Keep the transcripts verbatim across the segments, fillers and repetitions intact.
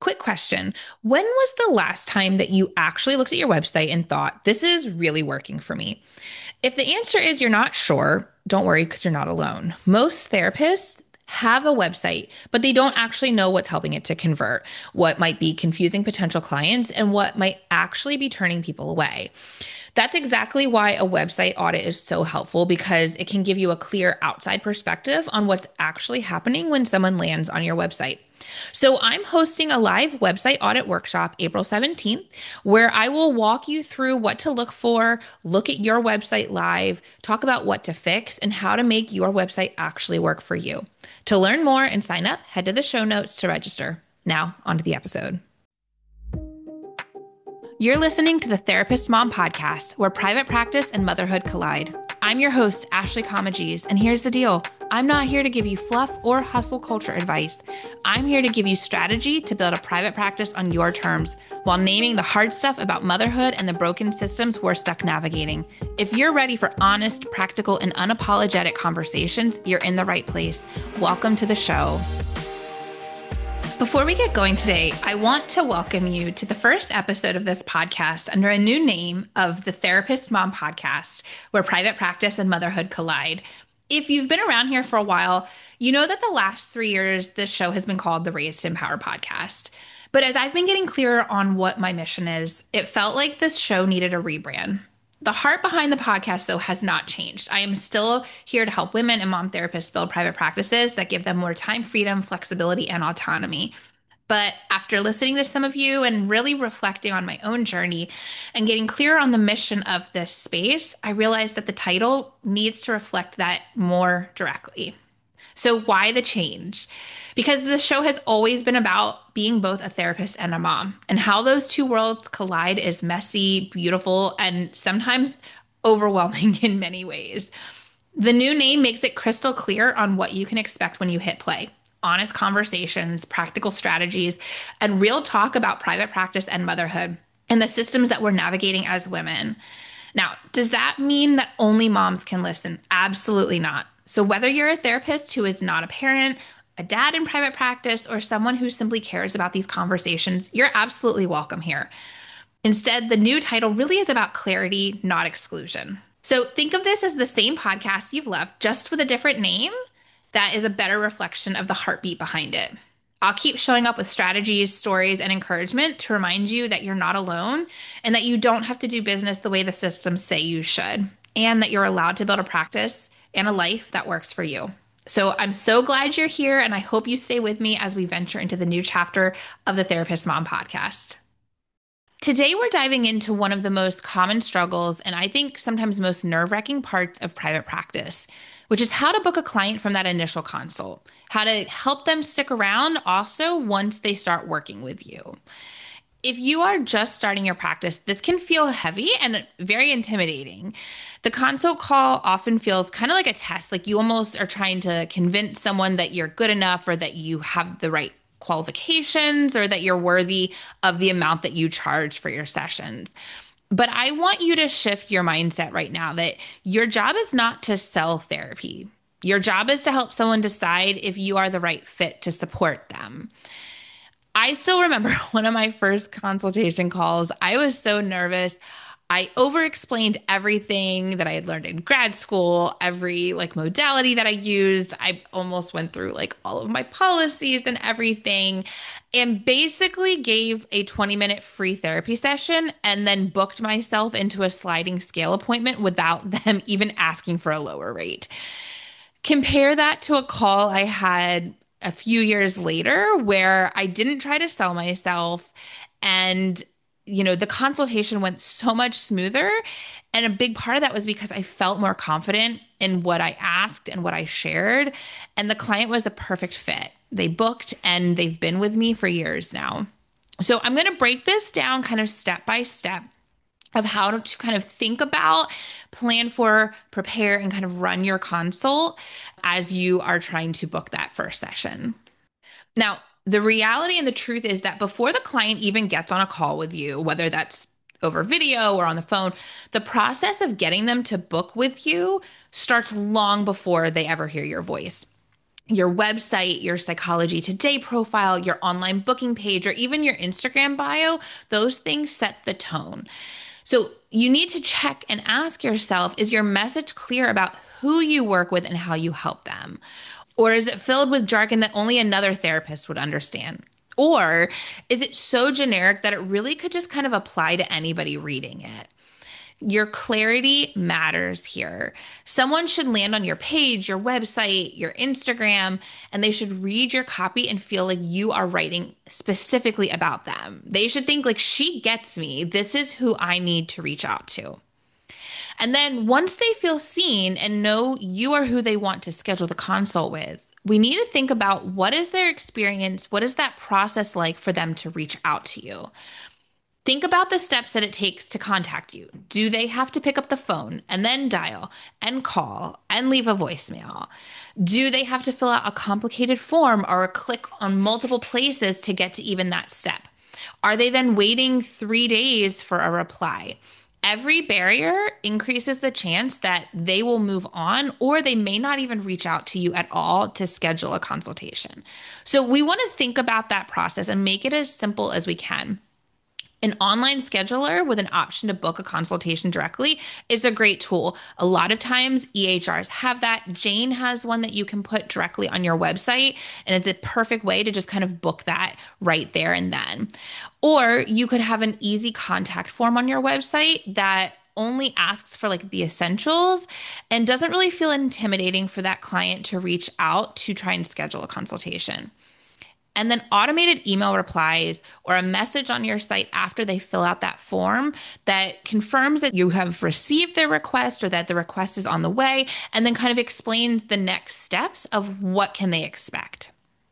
Quick question. When was the last time that you actually looked at your website and thought, this is really working for me? If the answer is you're not sure, don't worry because you're not alone. Most therapists have a website, but they don't actually know what's helping it to convert, what might be confusing potential clients, and what might actually be turning people away. That's exactly why a website audit is so helpful because it can give you a clear outside perspective on what's actually happening when someone lands on your website. So I'm hosting a live website audit workshop April seventeenth, where I will walk you through what to look for, look at your website live, talk about what to fix, and how to make your website actually work for you. To learn more and sign up, head to the show notes to register. Now, onto the episode. You're listening to the Therapist Mom Podcast, where private practice and motherhood collide. I'm your host, Ashley Comagese, and here's the deal. I'm not here to give you fluff or hustle culture advice. I'm here to give you strategy to build a private practice on your terms while naming the hard stuff about motherhood and the broken systems we're stuck navigating. If you're ready for honest, practical, and unapologetic conversations, you're in the right place. Welcome to the show. Before we get going today, I want to welcome you to the first episode of this podcast under a new name of the Therapist Mom Podcast, where private practice and motherhood collide. If you've been around here for a while, you know that the last three years, this show has been called the Raised to Empower Podcast. But as I've been getting clearer on what my mission is, it felt like this show needed a rebrand. The heart behind the podcast, though, has not changed. I am still here to help women and mom therapists build private practices that give them more time, freedom, flexibility, and autonomy. But after listening to some of you and really reflecting on my own journey and getting clear on the mission of this space, I realized that the title needs to reflect that more directly. So why the change? Because the show has always been about being both a therapist and a mom, and how those two worlds collide is messy, beautiful, and sometimes overwhelming in many ways. The new name makes it crystal clear on what you can expect when you hit play. Honest conversations, practical strategies, and real talk about private practice and motherhood and the systems that we're navigating as women. Now, does that mean that only moms can listen? Absolutely not. So whether you're a therapist who is not a parent, a dad in private practice, or someone who simply cares about these conversations, you're absolutely welcome here. Instead, the new title really is about clarity, not exclusion. So think of this as the same podcast you've loved, just with a different name that is a better reflection of the heartbeat behind it. I'll keep showing up with strategies, stories, and encouragement to remind you that you're not alone and that you don't have to do business the way the systems say you should, and that you're allowed to build a practice and a life that works for you. So I'm so glad you're here, and I hope you stay with me as we venture into the new chapter of the Therapist Mom Podcast. Today, we're diving into one of the most common struggles, and I think sometimes most nerve-wracking parts of private practice, which is how to book a client from that initial consult, how to help them stick around also once they start working with you. If you are just starting your practice, this can feel heavy and very intimidating. The consult call often feels kind of like a test, like you almost are trying to convince someone that you're good enough or that you have the right qualifications or that you're worthy of the amount that you charge for your sessions. But I want you to shift your mindset right now that your job is not to sell therapy. Your job is to help someone decide if you are the right fit to support them. I still remember one of my first consultation calls. I was so nervous. I over-explained everything that I had learned in grad school, every like modality that I used. I almost went through like all of my policies and everything, and basically gave a twenty minute free therapy session and then booked myself into a sliding scale appointment without them even asking for a lower rate. Compare that to a call I had a few years later where I didn't try to sell myself, and you know, the consultation went so much smoother. And a big part of that was because I felt more confident in what I asked and what I shared. And the client was a perfect fit. They booked and they've been with me for years now. So I'm going to break this down kind of step by step of how to, to kind of think about, plan for, prepare, and kind of run your consult as you are trying to book that first session. Now, the reality and the truth is that before the client even gets on a call with you, whether that's over video or on the phone, the process of getting them to book with you starts long before they ever hear your voice. your website, your Psychology Today profile, your online booking page, or even your Instagram bio, those things set the tone. So you need to check and ask yourself, is your message clear about who you work with and how you help them? Or is it filled with jargon that only another therapist would understand? Or is it so generic that it really could just kind of apply to anybody reading it? Your clarity matters here. Someone should land on your page, your website, your Instagram, and they should read your copy and feel like you are writing specifically about them. They should think like, she gets me. This is who I need to reach out to. And then once they feel seen and know you are who they want to schedule the consult with, we need to think about what is their experience? What is that process like for them to reach out to you? Think about the steps that it takes to contact you. Do they have to pick up the phone and then dial and call and leave a voicemail? Do they have to fill out a complicated form or click on multiple places to get to even that step? Are they then waiting three days for a reply? Every barrier increases the chance that they will move on or they may not even reach out to you at all to schedule a consultation. So we want to think about that process and make it as simple as we can. An online scheduler with an option to book a consultation directly is a great tool. A lot of times E H Rs have that. Jane has one that you can put directly on your website, and it's a perfect way to just kind of book that right there and then. Or you could have an easy contact form on your website that only asks for like the essentials and doesn't really feel intimidating for that client to reach out to try and schedule a consultation. And then automated email replies or a message on your site after they fill out that form that confirms that you have received their request or that the request is on the way, and then kind of explains the next steps of what can they expect.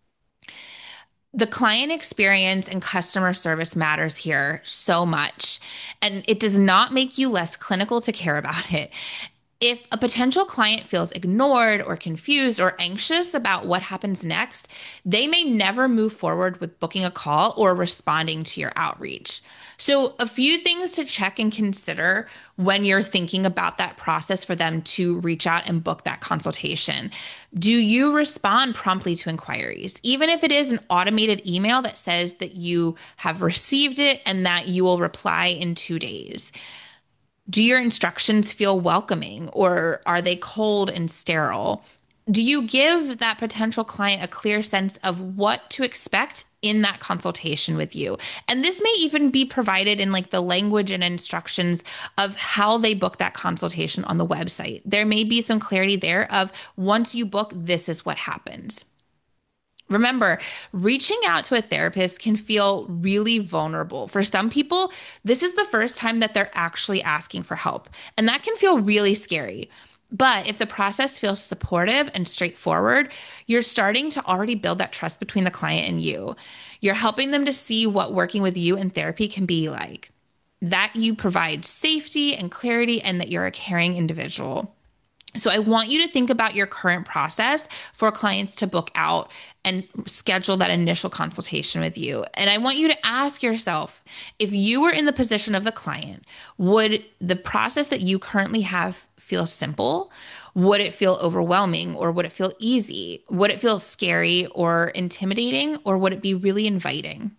The client experience and customer service matters here so much, and it does not make you less clinical to care about it. If a potential client feels ignored or confused or anxious about what happens next, they may never move forward with booking a call or responding to your outreach. So, a few things to check and consider when you're thinking about that process for them to reach out and book that consultation. Do you respond promptly to inquiries? Even if it is an automated email that says that you have received it and that you will reply in two days. Do your instructions feel welcoming or are they cold and sterile? Do you give that potential client a clear sense of what to expect in that consultation with you? And this may even be provided in like the language and instructions of how they book that consultation on the website. There may be some clarity there of once you book, this is what happens. Remember, reaching out to a therapist can feel really vulnerable. For some people, this is the first time that they're actually asking for help, and that can feel really scary. But if the process feels supportive and straightforward, you're starting to already build that trust between the client and you. You're helping them to see what working with you in therapy can be like, that you provide safety and clarity, and that you're a caring individual. So I want you to think about your current process for clients to book out and schedule that initial consultation with you. And I want you to ask yourself, if you were in the position of the client, would the process that you currently have feel simple? Would it feel overwhelming, or would it feel easy? Would it feel scary or intimidating, or would it be really inviting?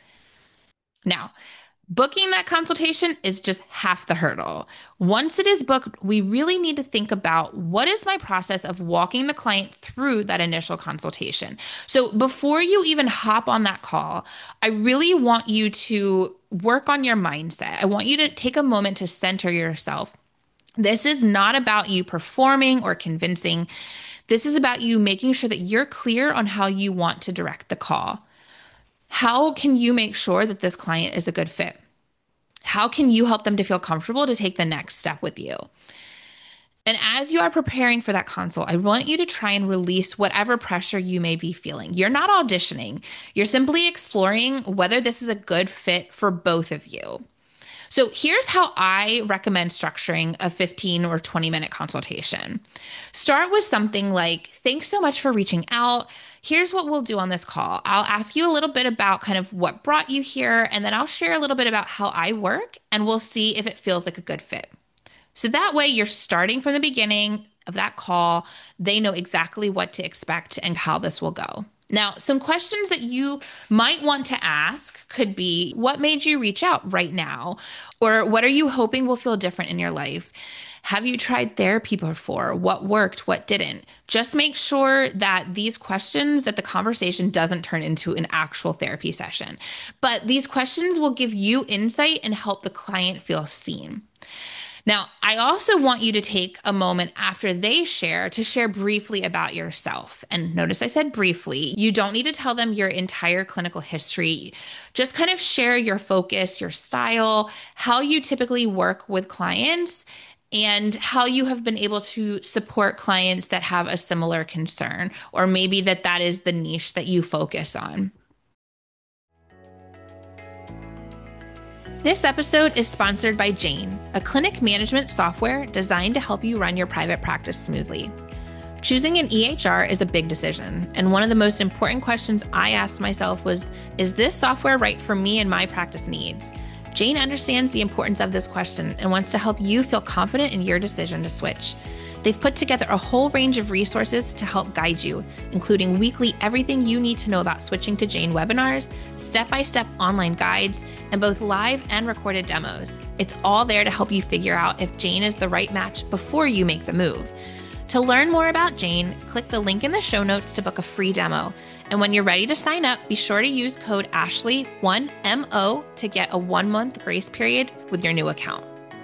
Now, booking that consultation is just half the hurdle. Once it is booked, we really need to think about, what is my process of walking the client through that initial consultation? So before you even hop on that call, I really want you to work on your mindset. I want you to take a moment to center yourself. This is not about you performing or convincing. This is about you making sure that you're clear on how you want to direct the call. How can you make sure that this client is a good fit? How can you help them to feel comfortable to take the next step with you? And as you are preparing for that consult, I want you to try and release whatever pressure you may be feeling. You're not auditioning. You're simply exploring whether this is a good fit for both of you. So here's how I recommend structuring a fifteen or twenty minute consultation. Start with something like, thanks so much for reaching out. Here's what we'll do on this call. I'll ask you a little bit about kind of what brought you here, and then I'll share a little bit about how I work, and we'll see if it feels like a good fit. So that way you're starting from the beginning of that call, they know exactly what to expect and how this will go. Now, some questions that you might want to ask could be, what made you reach out right now? Or what are you hoping will feel different in your life? Have you tried therapy before? What worked? What didn't? Just make sure that these questions, that the conversation doesn't turn into an actual therapy session. But these questions will give you insight and help the client feel seen. Now, I also want you to take a moment after they share to share briefly about yourself. And notice I said briefly. You don't need to tell them your entire clinical history. Just kind of share your focus, your style, how you typically work with clients, and how you have been able to support clients that have a similar concern, or maybe that that is the niche that you focus on. This episode is sponsored by Jane, a clinic management software designed to help you run your private practice smoothly. Choosing an E H R is a big decision, and one of the most important questions I asked myself was, is this software right for me and my practice needs? Jane understands the importance of this question and wants to help you feel confident in your decision to switch. They've put together a whole range of resources to help guide you, including weekly everything you need to know about switching to Jane webinars, step-by-step online guides, and both live and recorded demos. It's all there to help you figure out if Jane is the right match before you make the move. To learn more about Jane, click the link in the show notes to book a free demo. And when you're ready to sign up, be sure to use code Ashley one M O to get a one-month grace period with your new account.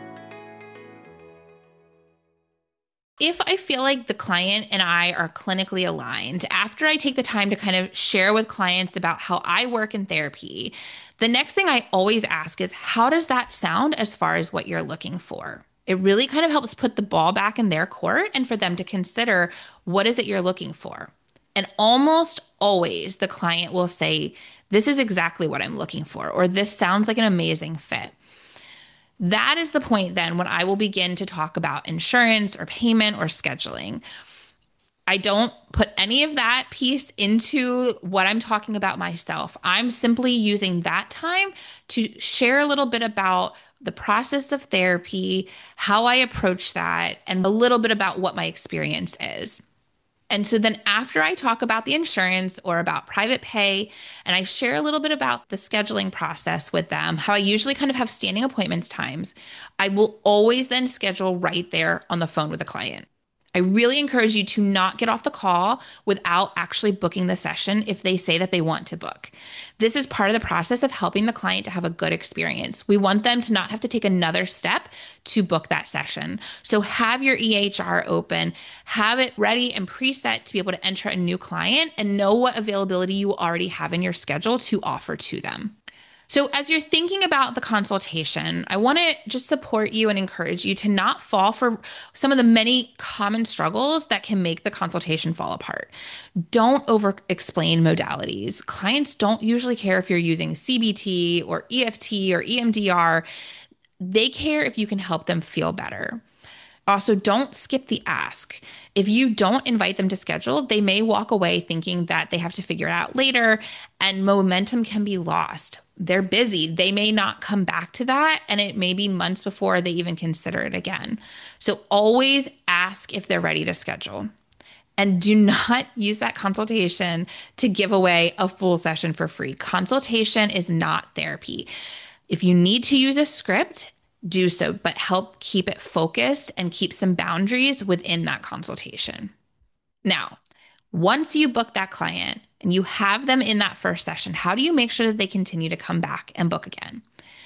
If I feel like the client and I are clinically aligned, after I take the time to kind of share with clients about how I work in therapy, the next thing I always ask is, how does that sound as far as what you're looking for? It really kind of helps put the ball back in their court and for them to consider, what is it you're looking for? And almost always the client will say, this is exactly what I'm looking for, or this sounds like an amazing fit. That is the point then when I will begin to talk about insurance or payment or scheduling. I don't put any of that piece into what I'm talking about myself. I'm simply using that time to share a little bit about the process of therapy, how I approach that, and a little bit about what my experience is. And so then after I talk about the insurance or about private pay, and I share a little bit about the scheduling process with them, how I usually kind of have standing appointments times, I will always then schedule right there on the phone with the client. I really encourage you to not get off the call without actually booking the session if they say that they want to book. This is part of the process of helping the client to have a good experience. We want them to not have to take another step to book that session. So have your E H R open, have it ready and preset to be able to enter a new client and know what availability you already have in your schedule to offer to them. So as you're thinking about the consultation, I want to just support you and encourage you to not fall for some of the many common struggles that can make the consultation fall apart. Don't over-explain modalities. Clients don't usually care if you're using C B T or E F T or E M D R. They care if you can help them feel better. Also, don't skip the ask. If you don't invite them to schedule, they may walk away thinking that they have to figure it out later, and momentum can be lost. They're busy. They may not come back to that, and it may be months before they even consider it again. So always ask if they're ready to schedule. And do not use that consultation to give away a full session for free. Consultation is not therapy. If you need to use a script, do so, but help keep it focused and keep some boundaries within that consultation. Now, once you book that client and you have them in that first session, how do you make sure that they continue to come back and book again?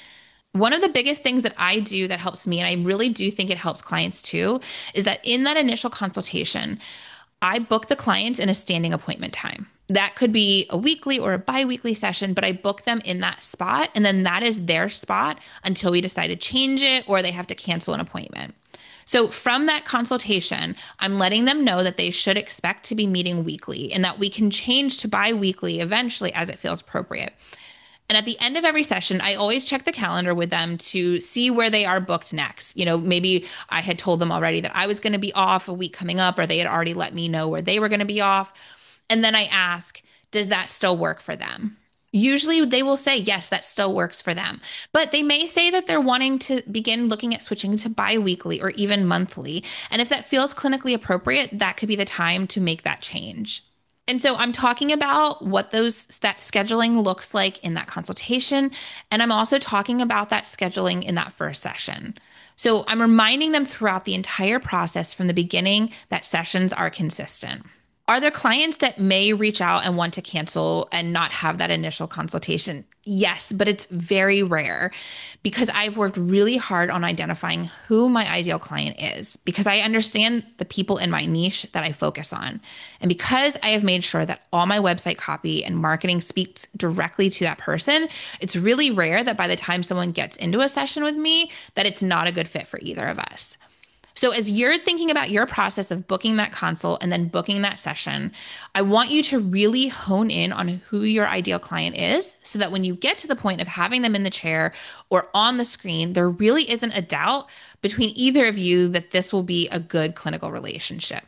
One of the biggest things that I do that helps me, and I really do think it helps clients too, is that in that initial consultation, I book the client in a standing appointment time. That could be a weekly or a bi-weekly session, but I book them in that spot, and then that is their spot until we decide to change it or they have to cancel an appointment. So from that consultation, I'm letting them know that they should expect to be meeting weekly and that we can change to bi-weekly eventually as it feels appropriate. And at the end of every session, I always check the calendar with them to see where they are booked next. You know, maybe I had told them already that I was going to be off a week coming up, or they had already let me know where they were going to be off. And then I ask, does that still work for them? Usually they will say, yes, that still works for them. But they may say that they're wanting to begin looking at switching to bi-weekly or even monthly. And if that feels clinically appropriate, that could be the time to make that change. And so I'm talking about what those that scheduling looks like in that consultation. And I'm also talking about that scheduling in that first session. So I'm reminding them throughout the entire process from the beginning that sessions are consistent. Are there clients that may reach out and want to cancel and not have that initial consultation? Yes, but it's very rare because I've worked really hard on identifying who my ideal client is because I understand the people in my niche that I focus on. And because I have made sure that all my website copy and marketing speaks directly to that person, it's really rare that by the time someone gets into a session with me, that it's not a good fit for either of us. So as you're thinking about your process of booking that consult and then booking that session, I want you to really hone in on who your ideal client is so that when you get to the point of having them in the chair or on the screen, there really isn't a doubt between either of you that this will be a good clinical relationship.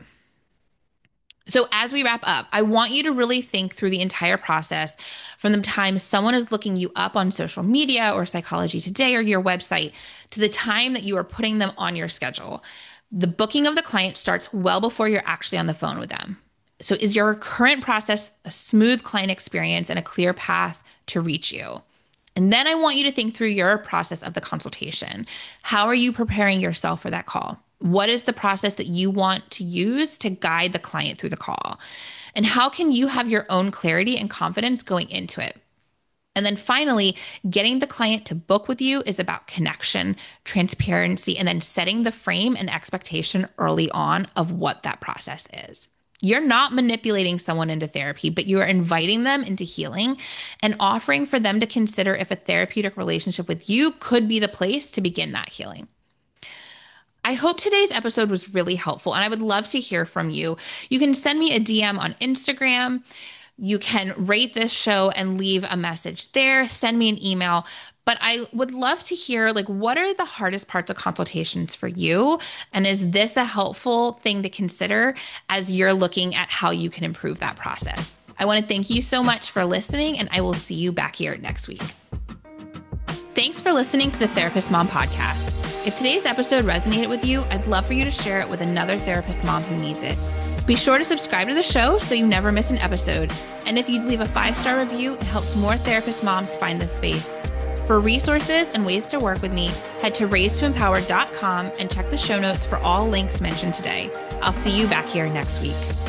So as we wrap up, I want you to really think through the entire process from the time someone is looking you up on social media or Psychology Today or your website to the time that you are putting them on your schedule. The booking of the client starts well before you're actually on the phone with them. So is your current process a smooth client experience and a clear path to reach you? And then I want you to think through your process of the consultation. How are you preparing yourself for that call? What is the process that you want to use to guide the client through the call? And how can you have your own clarity and confidence going into it? And then finally, getting the client to book with you is about connection, transparency, and then setting the frame and expectation early on of what that process is. You're not manipulating someone into therapy, but you are inviting them into healing and offering for them to consider if a therapeutic relationship with you could be the place to begin that healing. I hope today's episode was really helpful, and I would love to hear from you. You can send me a D M on Instagram. You can rate this show and leave a message there. Send me an email. But I would love to hear, like, what are the hardest parts of consultations for you? And is this a helpful thing to consider as you're looking at how you can improve that process? I want to thank you so much for listening, and I will see you back here next week. Thanks for listening to the Therapist Mom Podcast. If today's episode resonated with you, I'd love for you to share it with another therapist mom who needs it. Be sure to subscribe to the show so you never miss an episode. And if you'd leave a five-star review, it helps more therapist moms find this space. For resources and ways to work with me, head to raise to empower dot com and check the show notes for all links mentioned today. I'll see you back here next week.